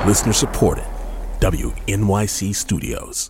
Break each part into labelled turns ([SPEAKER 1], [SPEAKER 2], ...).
[SPEAKER 1] Listener supported. WNYC Studios.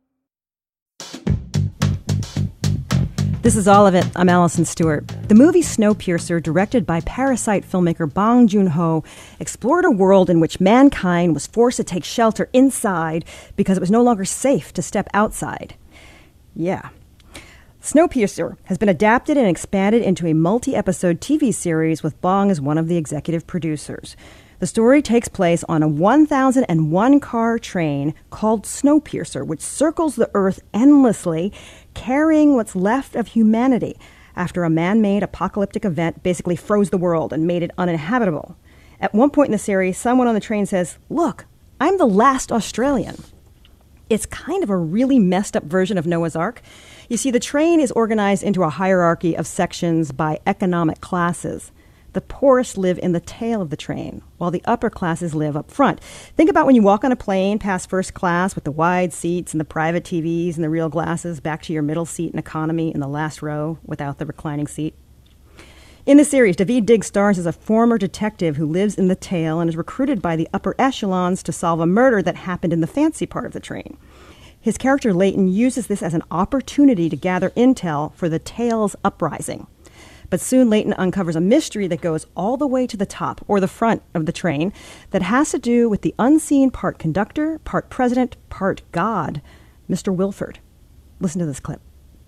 [SPEAKER 2] This is All of It. I'm Allison Stewart. The movie Snowpiercer, directed by Parasite filmmaker Bong Joon-ho, explored a world in which mankind was forced to take shelter inside because it was no longer safe to step outside. Yeah. Snowpiercer has been adapted and expanded into a multi-episode TV series with Bong as one of the executive producers. The story takes place on a 1,001-car train called Snowpiercer, which circles the Earth endlessly, carrying what's left of humanity after a man-made apocalyptic event basically froze the world and made it uninhabitable. At one point in the series, someone on the train says, "Look, I'm the last Australian." It's kind of a really messed up version of Noah's Ark. You see, the train is organized into a hierarchy of sections by economic classes. The poorest live in the tail of the train, while the upper classes live up front. Think about when you walk on a plane past first class with the wide seats and the private TVs and the real glasses, back to your middle seat in economy in the last row without the reclining seat. In the series, Daveed Diggs stars as a former detective who lives in the tail and is recruited by the upper echelons to solve a murder that happened in the fancy part of the train. His character, Leighton, uses this as an opportunity to gather intel for the tail's uprising. But soon Leighton uncovers a mystery that goes all the way to the top, or the front, of the train that has to do with the unseen part conductor, part president, part God, Mr. Wilford. Listen to this clip.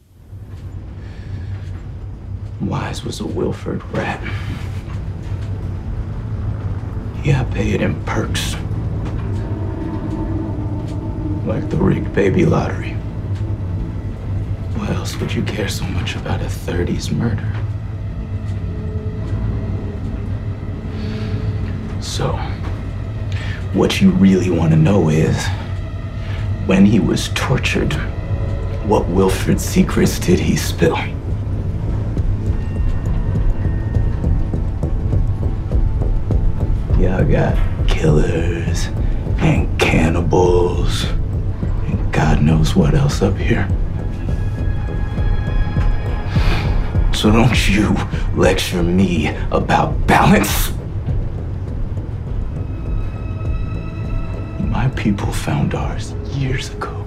[SPEAKER 3] Wise was a Wilford rat. He got paid in perks. Like the rigged baby lottery. Why else would you care so much about a 30s murder? So, what you really want to know is, when he was tortured, what Wilford secrets did he spill? Yeah, I got killers and cannibals and God knows what else up here. So don't you lecture me about balance. My people found ours years ago.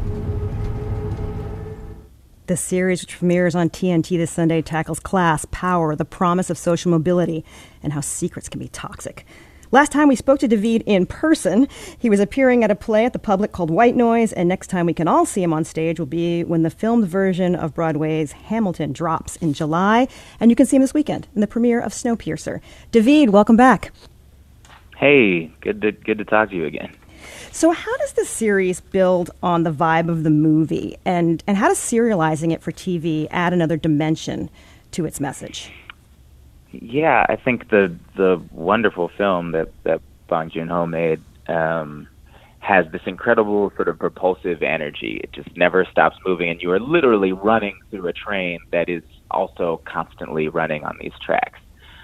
[SPEAKER 2] The series, which premieres on TNT this Sunday, tackles class, power, the promise of social mobility, and how secrets can be toxic. Last time we spoke to Daveed in person, he was appearing at a play at the Public called White Noise, and next time we can all see him on stage will be when the filmed version of Broadway's Hamilton drops in July, and you can see him this weekend in the premiere of Snowpiercer. Daveed, welcome back.
[SPEAKER 4] Hey, good to talk to you again.
[SPEAKER 2] So how does the series build on the vibe of the movie, and how does serializing it for TV add another dimension to its message?
[SPEAKER 4] Yeah, I think the wonderful film that Bong Joon-ho made has this incredible sort of propulsive energy. It just never stops moving, and you are literally running through a train that is also constantly running on these tracks.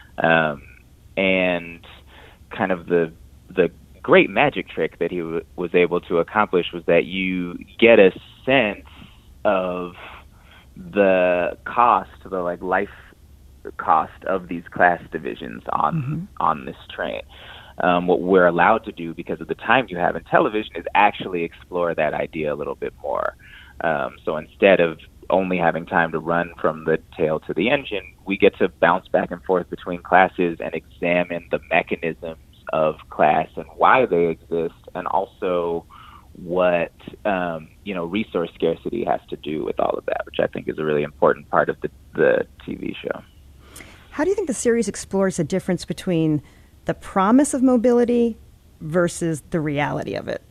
[SPEAKER 4] And kind of the great magic trick that he was able to accomplish was that you get a sense of the cost, the life cost of these class divisions on this train. What we're allowed to do because of the time you have in television is actually explore that idea a little bit more. So instead of only having time to run from the tail to the engine, we get to bounce back and forth between classes and examine the mechanisms of class and why they exist, and also what resource scarcity has to do with all of that, which I think is a really important part of the TV show.
[SPEAKER 2] How do you think the series explores the difference between the promise of mobility versus the reality of it?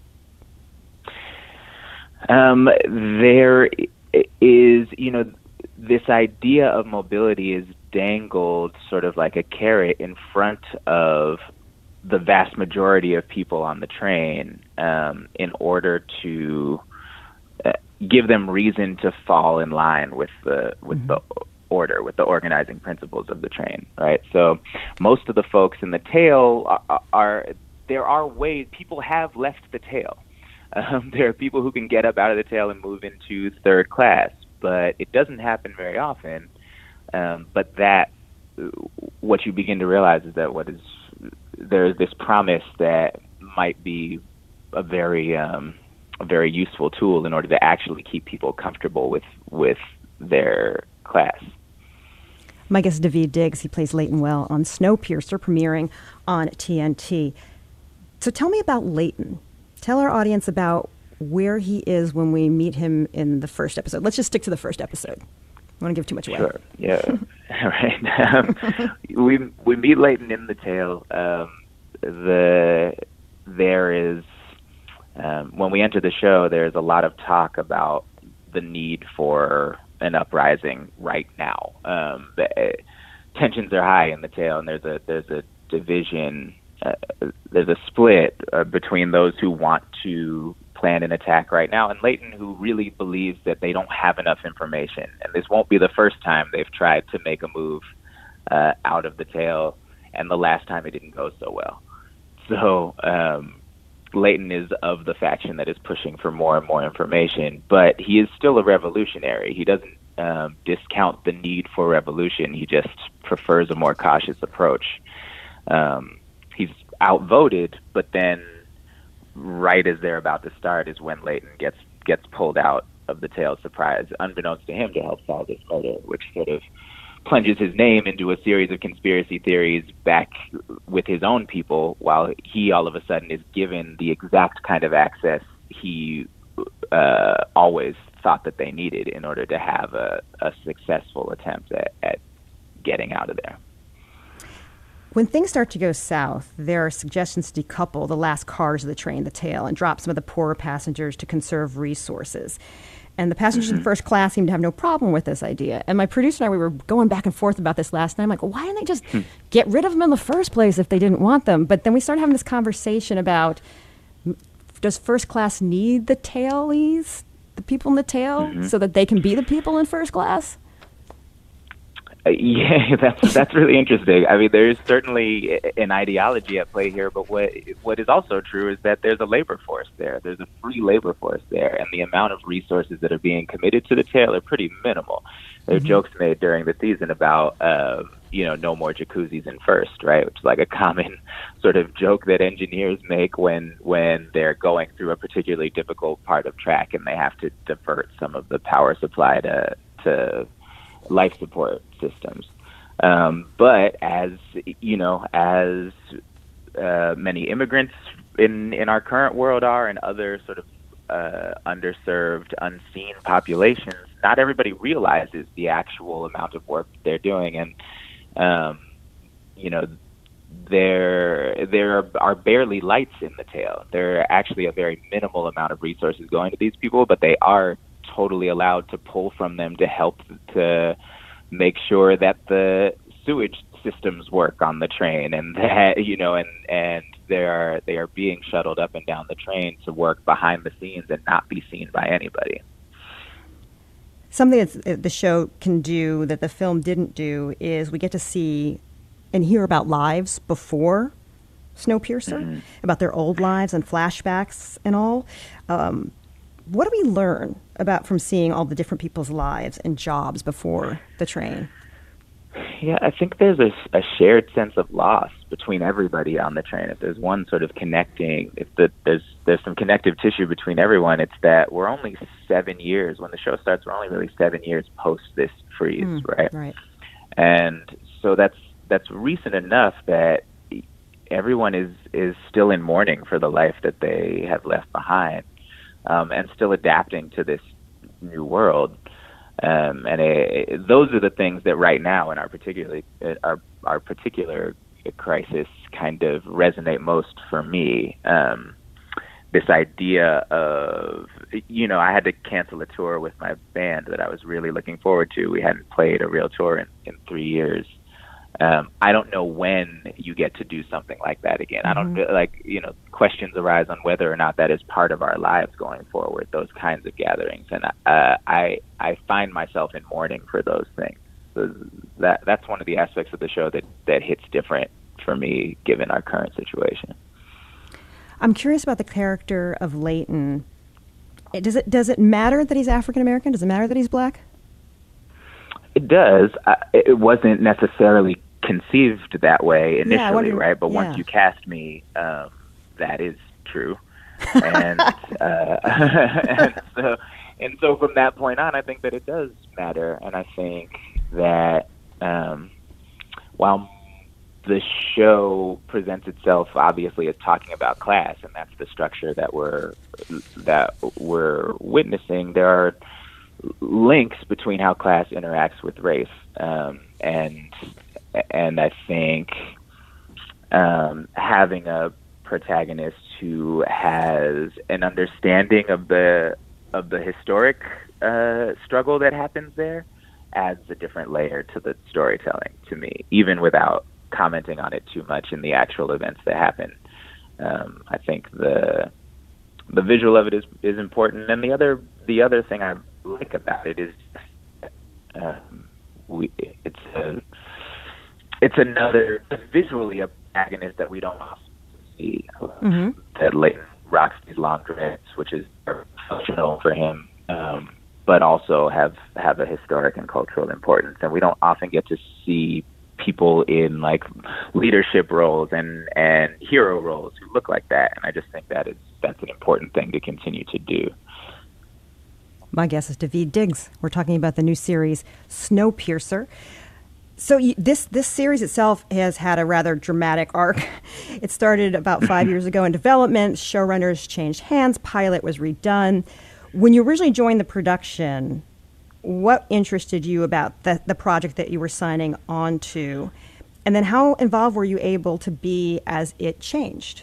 [SPEAKER 4] There is, this idea of mobility is dangled sort of like a carrot in front of the vast majority of people on the train in order to give them reason to fall in line with the order, with the organizing principles of the train, right? So most of the folks in the tail there are ways people have left the tail. There are people who can get up out of the tail and move into third class, but it doesn't happen very often. But what you begin to realize is that there's this promise that might be a very useful tool in order to actually keep people comfortable with their class.
[SPEAKER 2] My guest is Daveed Diggs. He plays Leighton Well on Snowpiercer, premiering on TNT. So tell me about Leighton. Tell our audience about where he is when we meet him in the first episode. Let's just stick to the first episode. I don't want to give too much away.
[SPEAKER 4] Sure. Yeah. All right. We meet Leighton in the tale. There is when we enter the show, there's a lot of talk about the need for an uprising right now. Tensions are high in the tale, and there's a division. There's a split between those who want to plan an attack right now, and Leighton, who really believes that they don't have enough information. And this won't be the first time they've tried to make a move out of the tale, and the last time it didn't go so well. So Leighton is of the faction that is pushing for more and more information, but he is still a revolutionary. He doesn't discount the need for revolution. He just prefers a more cautious approach. He's outvoted, but then right as they're about to start is when Leighton gets pulled out of the tale, surprise, unbeknownst to him, to help solve this murder, which sort of plunges his name into a series of conspiracy theories back with his own people, while he all of a sudden is given the exact kind of access he always thought that they needed in order to have a successful attempt at getting out of there.
[SPEAKER 2] When things start to go south, there are suggestions to decouple the last cars of the train, the tail, and drop some of the poorer passengers to conserve resources. And the passengers in first class seem to have no problem with this idea. And my producer and I, we were going back and forth about this last night. I'm like, well, why didn't they just get rid of them in the first place if they didn't want them? But then we started having this conversation about, does first class need the tailies, the people in the tail, so that they can be the people in first class?
[SPEAKER 4] Yeah, that's really interesting. I mean, there is certainly an ideology at play here, but what is also true is that there's a labor force there. There's a free labor force there, and the amount of resources that are being committed to the tail are pretty minimal. There are jokes made during the season about, no more jacuzzis in first, right? Which is like a common sort of joke that engineers make when they're going through a particularly difficult part of track and they have to divert some of the power supply to life support systems. But as many immigrants in our current world are, and other sort of underserved, unseen populations, not everybody realizes the actual amount of work that they're doing. And, there are barely lights in the tail. There are actually a very minimal amount of resources going to these people, but they are totally allowed to pull from them to help to make sure that the sewage systems work on the train, and that and they are being shuttled up and down the train to work behind the scenes and not be seen by anybody.
[SPEAKER 2] Something that the show can do that the film didn't do is we get to see and hear about lives before Snowpiercer, about their old lives and flashbacks and all. What do we learn from seeing all the different people's lives and jobs before the train?
[SPEAKER 4] Yeah, I think there's a shared sense of loss between everybody on the train. If there's one sort of connecting, there's some connective tissue between everyone, it's that we're only 7 years, when the show starts, we're only really 7 years post this freeze, right?
[SPEAKER 2] Right.
[SPEAKER 4] And so that's recent enough that everyone is still in mourning for the life that they have left behind. And still adapting to this new world, and those are the things that right now in our particular crisis kind of resonate most for me. This idea of, I had to cancel a tour with my band that I was really looking forward to. We hadn't played a real tour in 3 years. I don't know when you get to do something like that again. I don't questions arise on whether or not that is part of our lives going forward, those kinds of gatherings. And I find myself in mourning for those things. So that's one of the aspects of the show that hits different for me, given our current situation.
[SPEAKER 2] I'm curious about the character of Leighton. Does it matter that he's African American? Does it matter that he's black?
[SPEAKER 4] It does. It wasn't necessarily conceived that way initially, right? But once you cast me, that is true. And, and so from that point on, I think that it does matter. And I think that while the show presents itself obviously as talking about class, and that's the structure that we're witnessing, there are links between how class interacts with race, and I think having a protagonist who has an understanding of the historic struggle that happens there adds a different layer to the storytelling to me, even without commenting on it too much in the actual events that happen. I think the visual of it is important, and the other thing I like about it is it's another visually a protagonist that we don't often see. That Leighton rocks these long dreads, which is functional for him, but also have a historic and cultural importance, and we don't often get to see people in like leadership roles and hero roles who look like that, and I just think that's an important thing to continue to do.
[SPEAKER 2] My guest is Daveed Diggs. We're talking about the new series Snowpiercer. So this series itself has had a rather dramatic arc. It started about 5 years ago in development. Showrunners changed hands. Pilot was redone. When you originally joined the production, what interested you about the project that you were signing on to? And then how involved were you able to be as it changed?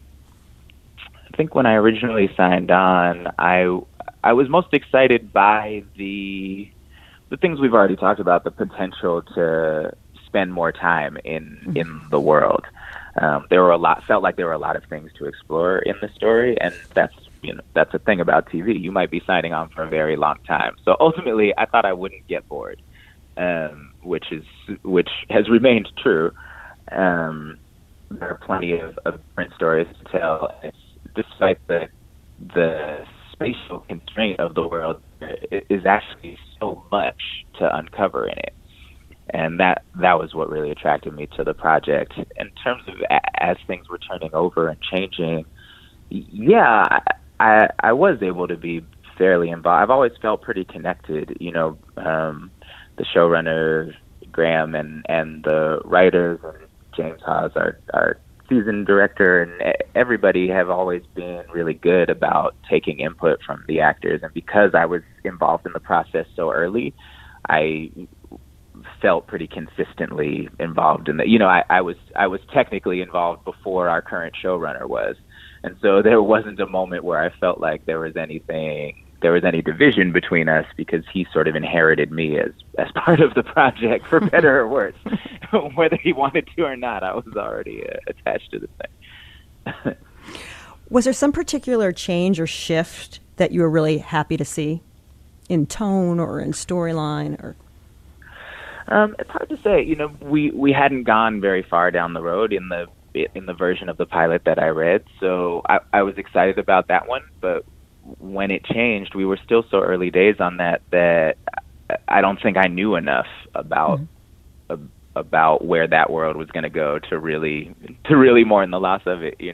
[SPEAKER 4] I think when I originally signed on, I was most excited by the things we've already talked about, the potential to spend more time in the world. Felt like there were a lot of things to explore in the story, and that's a thing about TV. You might be signing on for a very long time. So ultimately, I thought I wouldn't get bored, which has remained true. There are plenty of different stories to tell. Despite the spatial constraint of the world, is actually so much to uncover in it. And that was what really attracted me to the project. In terms of as things were turning over and changing, yeah, I was able to be fairly involved. I've always felt pretty connected. The showrunner, Graham, and the writers, and James Hawes, our season director, and everybody have always been really good about taking input from the actors. And because I was involved in the process so early, I felt pretty consistently involved in the, I was technically involved before our current showrunner was. And so there wasn't a moment where I felt like there was any division between us, because he sort of inherited me as part of the project, for better or worse. Whether he wanted to or not, I was already attached to the thing.
[SPEAKER 2] Was there some particular change or shift that you were really happy to see in tone or in storyline? Or
[SPEAKER 4] it's hard to say. We hadn't gone very far down the road in the version of the pilot that I read, so I was excited about that one. But when it changed, we were still so early days on that I don't think I knew enough about where that world was going to go to really mourn the loss of it,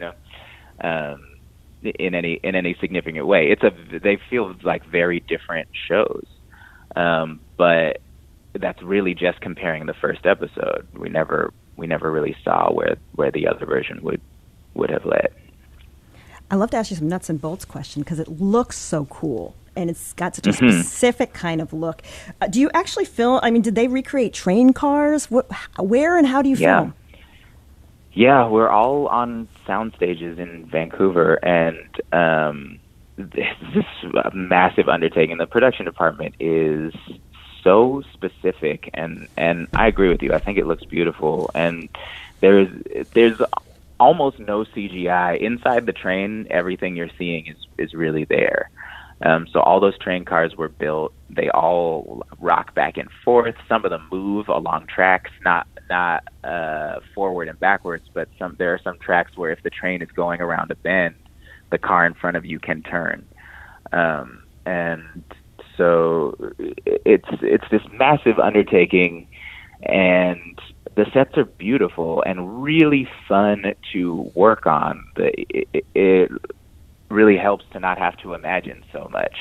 [SPEAKER 4] in any significant way. They feel like very different shows, but that's really just comparing the first episode. We never really saw where the other version would have led.
[SPEAKER 2] I'd love to ask you some nuts and bolts question, because it looks so cool and it's got such a specific kind of look. Do you actually film? I mean, did they recreate train cars? Where and how do you film?
[SPEAKER 4] Yeah, we're all on sound stages in Vancouver, and this is a massive undertaking. The production department is so specific, and I agree with you. I think it looks beautiful, and there's almost no CGI inside the train. Everything you're seeing is really there. So all those train cars were built. They all rock back and forth. Some of them move along tracks, not forward and backwards, but there are some tracks where if the train is going around a bend, the car in front of you can turn. And so it's this massive undertaking, and the sets are beautiful and really fun to work on. It really helps to not have to imagine so much.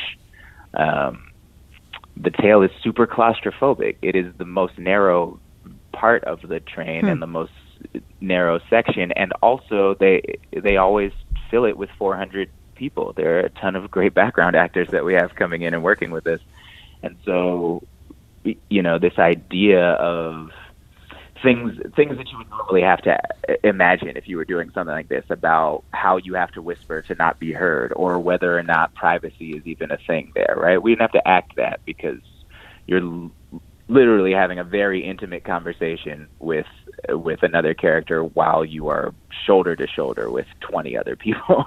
[SPEAKER 4] The tail is super claustrophobic. It is the most narrow part of the train and the most narrow section, and also they always fill it with 400 people. There are a ton of great background actors that we have coming in and working with us. And so, this idea of things that you would normally have to imagine if you were doing something like this, about how you have to whisper to not be heard, or whether or not privacy is even a thing there, right? We didn't have to act that, because you're literally having a very intimate conversation with another character while you are shoulder to shoulder with 20 other people.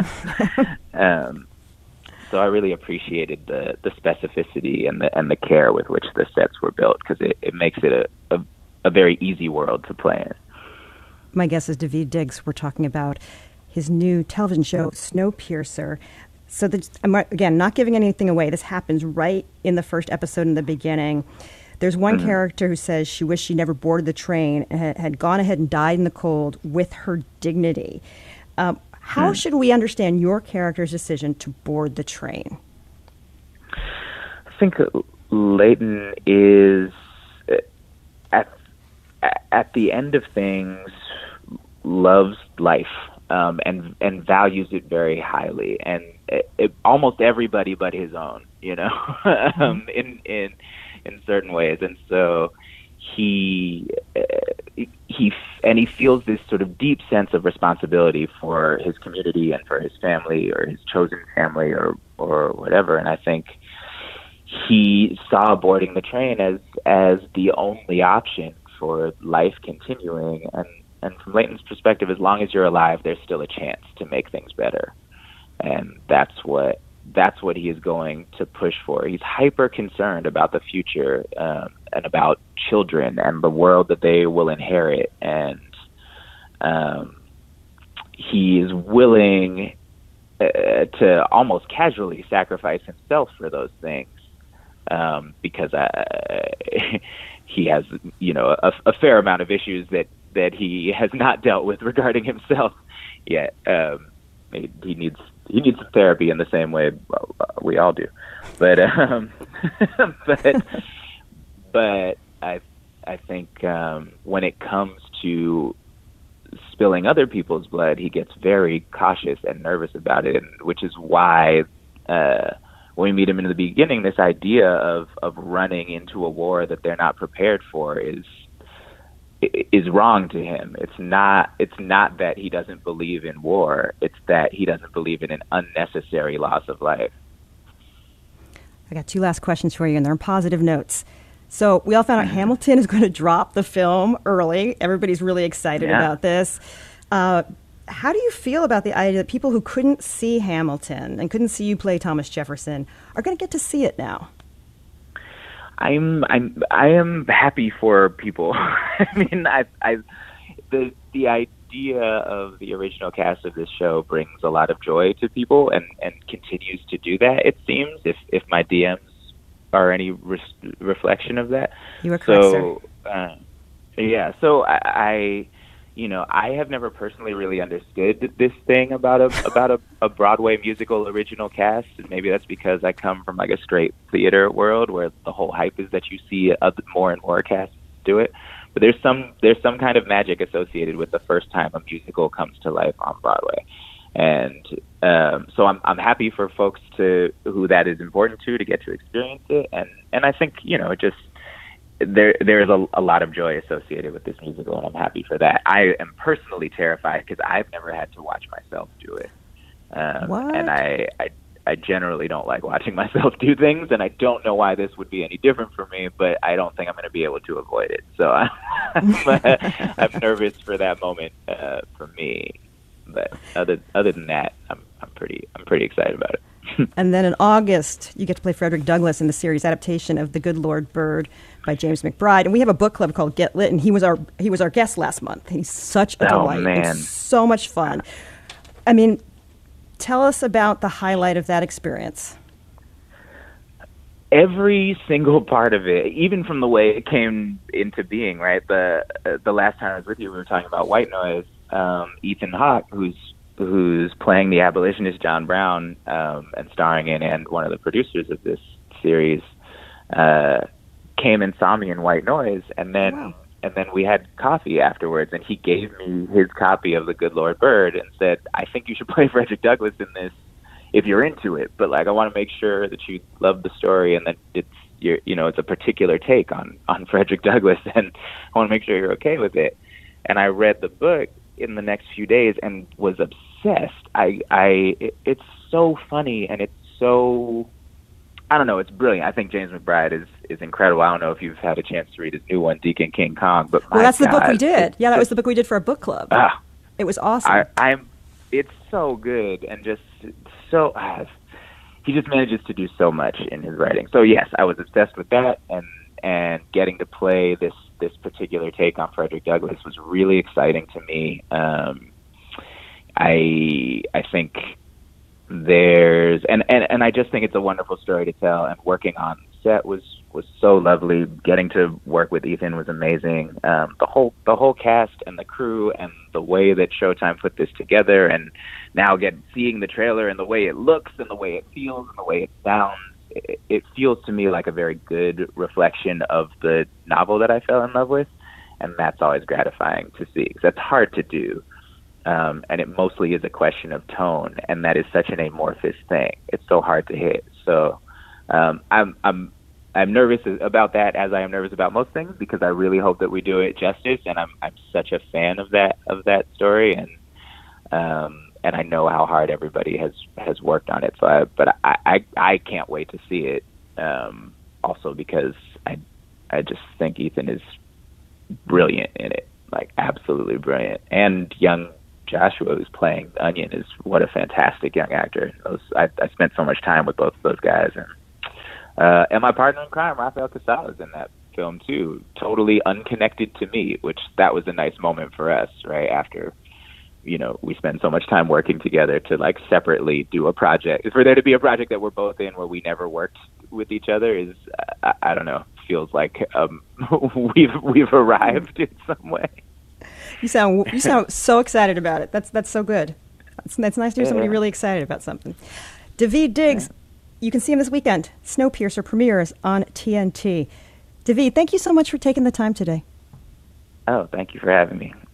[SPEAKER 4] So I really appreciated the specificity and the care with which the sets were built, because it makes it a very easy world to play in.
[SPEAKER 2] My guest is Daveed Diggs. We're talking about his new television show, Snowpiercer. So I'm, again, not giving anything away. This happens right in the first episode in the beginning. There's one character who says she wished she never boarded the train and had gone ahead and died in the cold with her dignity. How should we understand your character's decision to board the train?
[SPEAKER 4] I think Leighton is, at the end of things, loves life and values it very highly, and almost everybody but his own, in certain ways. And so he feels this sort of deep sense of responsibility for his community and for his family, or his chosen family, or whatever. And I think he saw boarding the train as the only option for life continuing. And from Leighton's perspective, as long as you're alive, there's still a chance to make things better. And that's what he is going to push for. He's hyper concerned about the future and about children and the world that they will inherit. And he is willing to almost casually sacrifice himself for those things, because he has, a fair amount of issues that he has not dealt with regarding himself yet. He needs some therapy in the same way we all do, but I think when it comes to spilling other people's blood, he gets very cautious and nervous about it, which is why when we meet him in the beginning, this idea of running into a war that they're not prepared for is wrong to him. It's not that he doesn't believe in war. It's that he doesn't believe in an unnecessary loss of life.
[SPEAKER 2] I got two last questions for you, and they're on positive notes. So we all found out Hamilton is going to drop the film early. Everybody's really excited about this. How do you feel about the idea that people who couldn't see Hamilton and couldn't see you play Thomas Jefferson are going to get to see it now?
[SPEAKER 4] I am happy for people. I mean, the idea of the original cast of this show brings a lot of joy to people, and continues to do that, it seems, if my DMs are any reflection of that.
[SPEAKER 2] You are correct, sir.
[SPEAKER 4] So I have never personally really understood this thing about a Broadway musical original cast, and maybe that's because I come from like a straight theater world where the whole hype is that you see more and more casts do it. But there's some kind of magic associated with the first time a musical comes to life on Broadway, and so I'm happy for folks who that is important to get to experience it, and I think there's a lot of joy associated with this musical, and I'm happy for that. I am personally terrified because I've never had to watch myself do it. And I generally don't like watching myself do things, and I don't know why this would be any different for me, but I don't think I'm going to be able to avoid it. So I'm nervous for that moment for me. But other than that, I'm pretty excited about it.
[SPEAKER 2] And then in August, you get to play Frederick Douglass in the series adaptation of The Good Lord Bird by James McBride. And we have a book club called Get Lit, and he was our guest last month. He's such a delight.
[SPEAKER 4] Man.
[SPEAKER 2] It's so much fun. I mean, tell us about the highlight of that experience.
[SPEAKER 4] every single part of it, even from the way it came into being, right? The last time I was with you, we were talking about White Noise. Ethan Hawke, who's playing the abolitionist John Brown, and starring in, and one of the producers of this series, came and saw me in White Noise, and then
[SPEAKER 2] Wow.
[SPEAKER 4] and then we had coffee afterwards, and he gave me his copy of The Good Lord Bird and said, "I think you should play Frederick Douglass in this if you're into it, but like I want to make sure that you love the story and that it's a particular take on Frederick Douglass, and I want to make sure you're okay with it." And I read the book in the next few days and was obsessed. It's so funny, and it's so, I don't know, it's brilliant. I think James McBride is incredible. I don't know if you've had a chance to read his new one, Deacon King Kong, but
[SPEAKER 2] Well, that's the book we
[SPEAKER 4] God,
[SPEAKER 2] did. Yeah, that was the book we did for our book club. It was awesome.
[SPEAKER 4] It's so good, and just so he just manages to do so much in his writing. So yes, I was obsessed with that, and getting to play this particular take on Frederick Douglass was really exciting to me. I think there's and I just think it's a wonderful story to tell, and working on set was so lovely. Getting to work with Ethan was amazing. The whole cast and the crew and the way that Showtime put this together, and now seeing the trailer and the way it looks and the way it feels and the way it sounds, it feels to me like a very good reflection of the novel that I fell in love with, and that's always gratifying to see, because that's hard to do. And it mostly is a question of tone, and that is such an amorphous thing. It's so hard to hit. So I'm nervous about that, as I am nervous about most things, because I really hope that we do it justice, and I'm such a fan of that story, and I know how hard everybody has worked on it. So I can't wait to see it. Also because I just think Ethan is brilliant in it, like absolutely brilliant, and young Joshua, who's playing Onion, is what a fantastic young actor. I spent so much time with both of those guys, and my partner in crime, Rafael Casal, is in that film too, totally unconnected to me, which that was a nice moment for us, right after we spend so much time working together, to like separately do a project. For there to be a project that we're both in where we never worked with each other is, I don't know, feels like we've arrived in some way.
[SPEAKER 2] You sound so excited about it. That's so good. It's nice to hear somebody really excited about something. Daveed Diggs, you can see him this weekend. Snowpiercer premieres on TNT. Daveed, thank you so much for taking the time today.
[SPEAKER 4] Oh, thank you for having me.